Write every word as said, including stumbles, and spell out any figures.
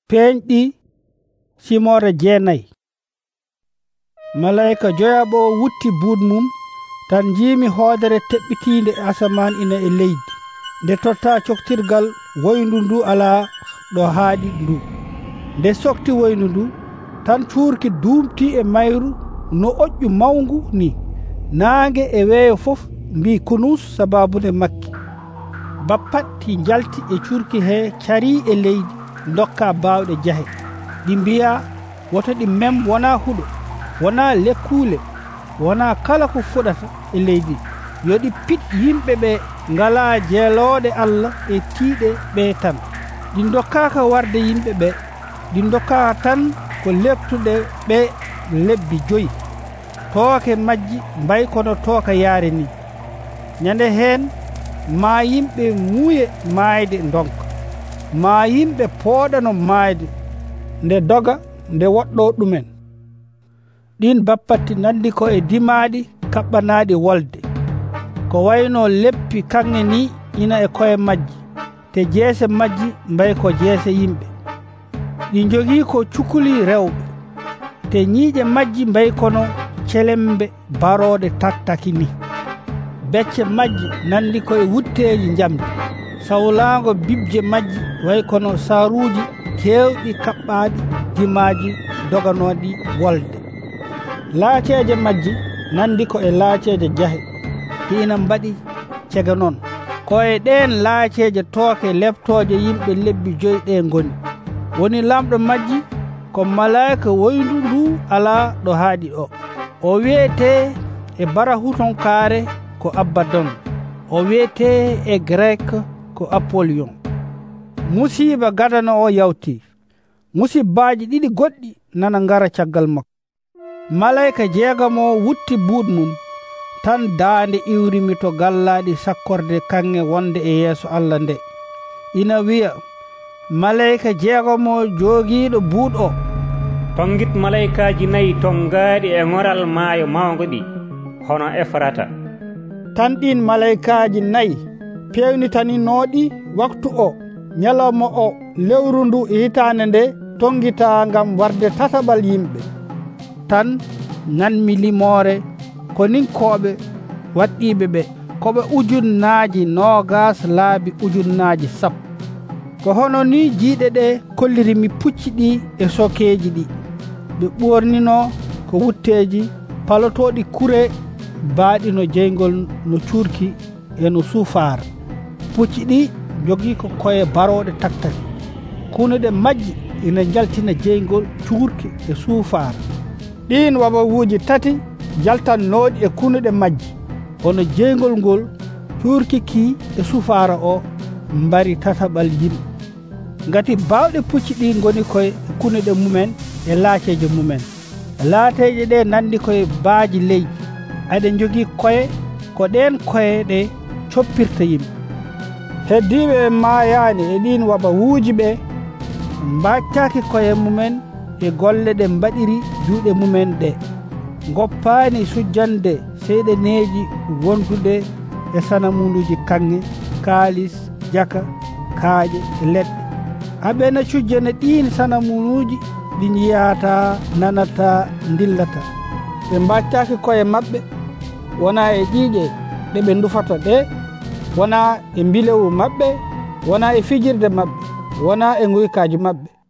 peñɗi simore jeenayi. Malaika joyaɓo wutti buud mum tan jiimi hoodere teɓɓitiinde asaman ina e leydi nde totta coktirgal woyndu ndu ala ɗo haaɗi ndu. Nde sokti woyndu ndu tan cuurki duumti e mayru no oƴƴu mawngu ni. Naange e weeyo fof mbi kunus sababune makki. Bappatti jalti e curki he cari e leydi dokka baawɗe jahe. Ɗi mbiya woto ɗi mem wona huɗo, wona lekkule, wona kala ko fuɗata e leydi. Yo ɗi pit yimɓe ɓe ngala jeelooɗe Allah e tiiɗe ɓe tan. Ɗi dokkaka warde yimɓe ɓe, ɗi dokkaka tan ko leptuɗe ɓe lebbi joyi. Tooke majji mbay kono tooka yaare ni. Ñande heen ma yimɓe muuye maayde ndonka, ma yimɓe pooɗano maayde nde doga nde woɗɗo ɗumen. Ɗin bappatti nandi ko e dimaaɗi kaɓɓanaaɗi wolde, ko wayno leppi kanŋe ni ina e koye majji, te jeese majji mbay ko jeese yimɓe. Ɗi jogii ko cukuli rewɓe, te ñiiƴe majji mbay kono celembe barooɗe taktaki ni. Becce majji nandi ko e wutteeji njamdi, sawlaango bibje majji way kono saaruuji keewɗi kaɓɓaaɗi dimaaji doganooɗi wolde. Laaceeje majji nandi ko e laaceeje jahe, ɗi ina mbaɗi cega noon. Ko e ɗeen laaceeje tooke leptooje yimɓe lebbi joyi ɗe ngoni. Woni lamɗo majji ko malaika woyndu ndu alaa ɗo haaɗi o. O wiyetee e barahutonkaare ko Abaddon, o wiyetee e grek ko Apollyon. Musiiba gadano o yawti, musibbaaji ɗiɗi goɗɗi nana ngara caggal makko. Malaika jeegamo wutti buud mum tan daande iwrimi to gallaaɗi sakkorde kanŋe wonde e yeeso Allah nde. Ina wiya, malaika jeegamo joogiiɗo buud o, tongit malaikaji nayi tongaaɗi e ŋoral maayo mawngo ɗi hono Efrata. Tan ɗin malaikaji nayi pewnitaninoɗi waktu o ñalawma o lewru ndu e hitaande nde tongita ngam warde tataɓal yimɓe. Tan nanmi limore ko ninkoɓe waɗɗiɓe ɓe koɓe ujunnaaji noogas laabi ujunnaaji sappo. Ko hono ni jiiɗe ɗe kollirimi pucci ɗi e sokeeji ɗi. Ɓe ɓornino ko wutteeji palotoɗi kure baaɗi no jeygol no cuurki e no suufaar. Pucci ɗi jogii ko koye barooɗe taktaki. Kunuɗe majji ina jaltina jeygol cuurki e suufaar. Ɗin wabawuuji tati jaltannooɗi e kunuɗe majji, hono jeygol ngol cuurki ki e suufaara o mbari tataɓal yimɓe. Ngati baawɗe pucci ɗi ngoni koye kunuɗe mumen e laaceeje mumen. Laateeje ɗe nandi koye baaji leydi, aɗe jogii koye ko ɗen koye ɗe coppirta yimɓe. Heddiiɓe e maayaani e ɗin wabawuuji ɓe mbaccaki koye mumen e golle ɗe mbaɗiri juuɗe mumen ɗe. Goppaani sujjande seyɗaneeji wonduɗe e sanamunuji kanŋe, kaalis, jaka, kaaƴe e leɗɗe. Aɓena cujjane ɗin sanamunuji ɗi jiyata, nanata, dillata. Ɓe mbaccaki koye maɓɓe wona e ƴiiƴe ɗe ɓe ndufata ɗe, wona e mbilewu maɓɓe, wona e fijirde maɓɓe, wona e guykaji maɓɓe.